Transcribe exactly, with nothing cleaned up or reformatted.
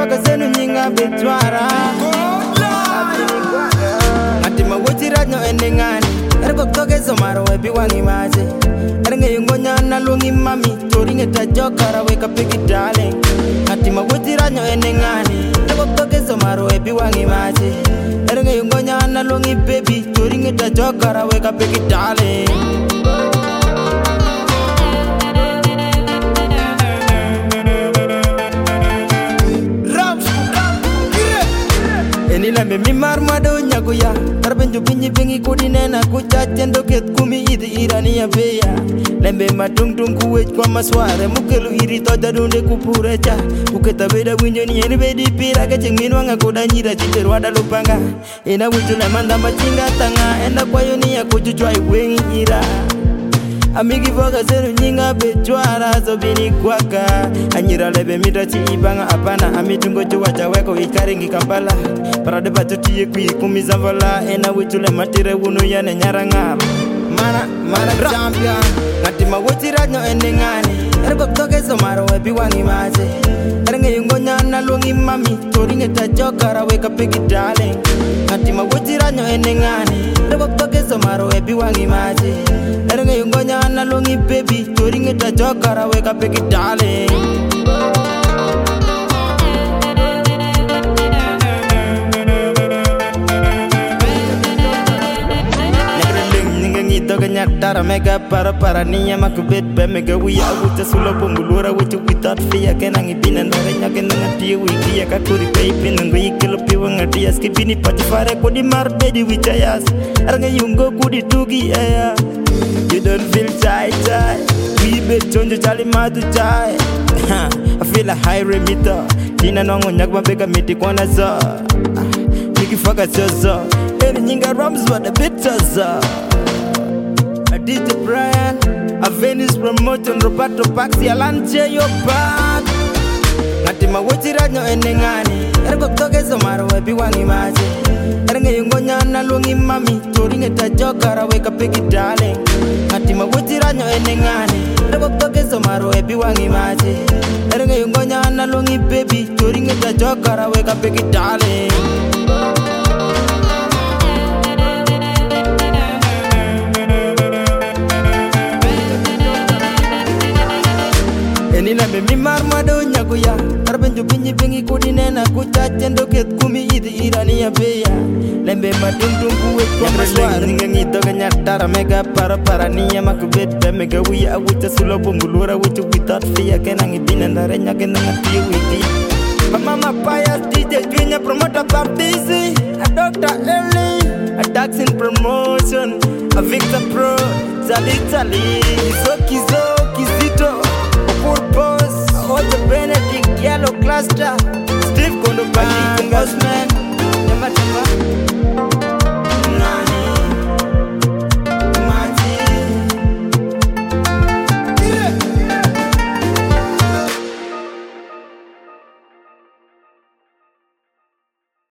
voka zenu nyinga betwara Ati mawuti radno endingani Ergo toke somaro webi wangi maje Eringe yungonya na lungi mami Toringe tajokara weka piki darling Ati mawuti radno endingani Ergo toke somaro webi wangi maje Eringe yungonya na lungi baby Toringe tajokara weka piki darling Enilambe mi marmado nyaguya Tarbenjo binyi bingi kudi nena kucha Chendo ket kumi iti irani ya beya Lembe matung tung kuwech kwa masware Mukelu iri toja dunde kupurecha Uketa beda winjo ni eni bedi pira Kecheng minwanga kuda nyira chiperu wada lupanga Ena wichu lemanda machinga tanga Enda kwa yoni ya kuchuchwa iwengi ira Amigi voga zenu nyinga bechwara Zobini kwaka Anyira lebe mita chi ibanga apana Amitungo chuwa chaweko ikaringi kampala Parade batuti kui kumi zamvala Ena wichule matire wunu yane nyaranga Mana, mana champion Natima wuti radno endingani Ergo toke somaro webi wangi maje Eringe yungonya na lungi mami Toringe tajokara weka piki darling Natima wuti radno endingani Ergo toke somaro webi wangi maje Eringe yungonya na lungi baby Toringe tajokara weka piki darling Toga nyatara mega para para niya makubet be mega wiya wuta sulo pungulura wuta without fear kenang ibina ndare nyake ngati wiki ya kakuri baby nango ikelo piwa ngati ya skibini patifare kodi marbedi wichayas aranga yungo kudi tugi aya you don't feel tight tight we be chonjo chali madu chai I feel a high remita tina nongo nyakwa bega miti kwana za nikifaka zozo eni nyinga rams wada bitaza D J Brian, a Venice promotion, Roberto Paxi, Alan J. Yo back. Natima wuti radno endingani Ergo toke somaro webi wangi maje Eringe yungonya na lungi mami Toringe tajokara weka piki darling Natima wuti radno endingani Ergo toke somaro webi wangi maje Eringe yungonya na lungi baby Toringe tajokara weka piki darling Enilambe mi marmado nyaguya Tarbenjo binyi bingi kudi nena kucha Chendo ket kumi iti irani ya beya Lembe matung tung kuwech kwa masware Ninga ngito kanyatara mega para para niya makubet be mega wiya Awucha sulo pungulura wuchu without fear Kenang ibina ndare nyake ngati wiki Mama Pius D J Junior promoter Baptisi A Doctor Early A Daxin promotion A Victor Pro Zali Zali Zoki Zoki Zito Boss, Ojo Benedict, Yellow Cluster, Steve Kondo Bang, Osman, Tema Tema.